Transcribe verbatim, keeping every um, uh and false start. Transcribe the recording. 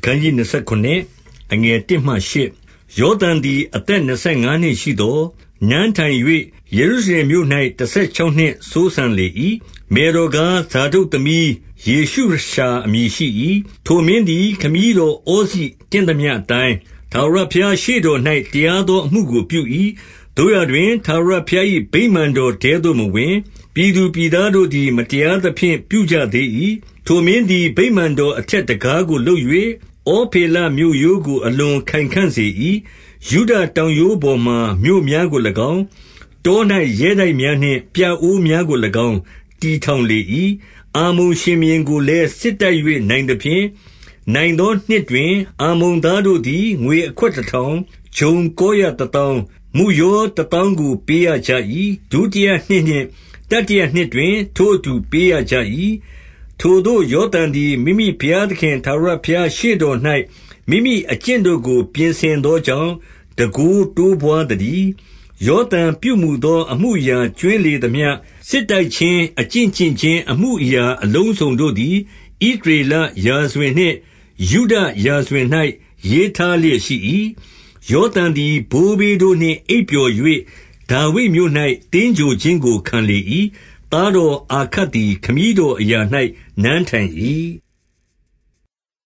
ခန်းကြီး29အငယ်1မှ8ယောသန်သည်အသက်25နှစ်ရှိသောနန်းထိုင်၍ယေရုရှလင်မြို့၌16နှစ်စိုးစံလေ၏မေရောကားဇာဒုတ်သမီးယေရှုရှာအမည်ရှိ၏ထိုမင်းသည်ခမည်းတော်ဩဇိတင့်သမျှအတိုင်းထာဝရဘုရားရှေ့တော်၌တရားသောအမှုကိုပြု၏တို့ရတွင်ထာဝရဘုရား၏ဗိမာန်တော်ထဲသို့မဝင်ပြည်သူပြည်သားတို့သည်မတရားသဖြင့်ပြုကြသေး၏ထိုမင်းသည်ဗိမာန်တော်အထက်တကားကိုလုပ်၍ဩဖေလမြို့ရိုးကိုအလွန်ခိုင်ခန့်စေ၏ယုဒတောင်ရိုးပေါ်မှမြို့များကို၎င်းတော၌ရဲတိုက်များနှင့်ပြအိုးများကို၎င်းတည်ထောင်လေ၏အာမုန်ရှင်ဘုရင်ကိုလည်းစစ်တိုက်၍နိုင်သဖြင့်နိုင်သောနှစ်တွင်အာမုန်သားတို့သည်ငွေအခွက်တစ်ထောင်ဂျုံကိုရတစ်တောင်းမုယောတစ်တောင်းကိုပေးရကြ၏ဒုတိယနှစ်နှင့်တတိယနှစ်တွင်ထိုအတူပေးရကြ၏ထိုသို့ယောသန်သည်မိမိဘုရားသခင်ထာဝရဘုရားရှေ့တော်၌မိမိအကျင့်တို့ကိုပြင်ဆင်သောကြောင့်တကူတိုးပွားသည်ယောသန်ပြုမူသောအမှုအရာကျွင်းလေသမျှစစ်တိုက်ခြင်းအကျင့်ကျင့်ခြင်းအမှုအရာအလုံးစုံတို့သည်ဣသရေလရာဇဝင်နှင့်ယုဒရာဇဝင်၌ရေးထားလျက်ရှိ၏ယောသန်သည်ဘိုးဘေးတို့နှင့်အိပ်ပျော်၍ဒါဝိဒ်မြို့၌တင်းကြိုခြင်းကိုခံလေ၏သားတော်အာခတ်သည်ခမည်းတော်အရာ၌နန်းထိုင်၏